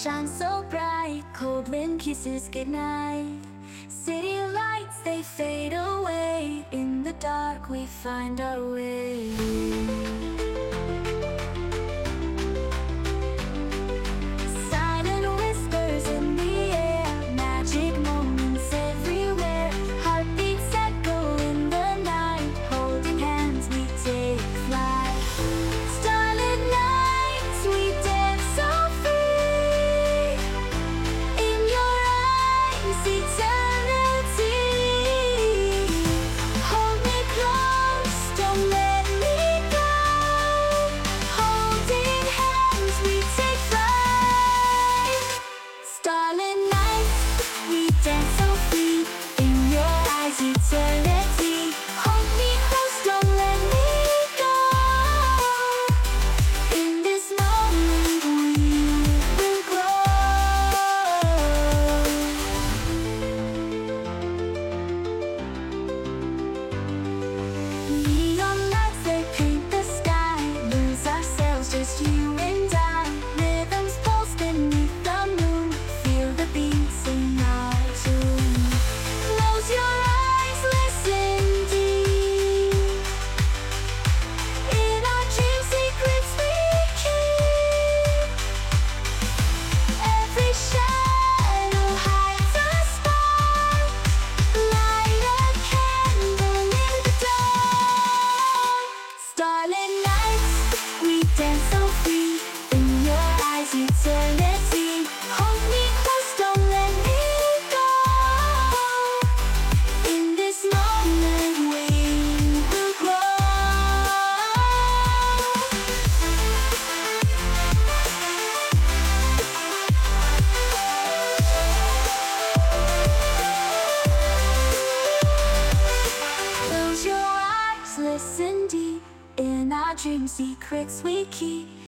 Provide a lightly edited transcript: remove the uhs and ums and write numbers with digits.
shine so bright, cold wind kisses goodnight. City lights, they fade away. In the dark we find our way. Silent whispers in the air, magic moments everywhere. Heartbeats echo in the night, holding hands we take flight. Starlit nights, we dance so free. In your eyes, eternity. Hold me close, don't let me go. Holding hands, we take flight. Starlit nights, we dance so free. In your eyes, eternity. Hold me close, don't let me go. In this moment, we will grow. Neon lights, they paint the sky. Lose ourselves, just you and I. Rhythms pulse beneath the moon. Feel the beats in our tune. Close your eyes, listen deep. In our dreams, secrets we keep. Every shadow hides a spark. Light a candle in the dark. Starlit nights, we dance so free. In your eyes, eternity. Hold me close, don't let me go. In this moment, we will grow. Close your eyes, listen deep. In our dreams, secrets we keep.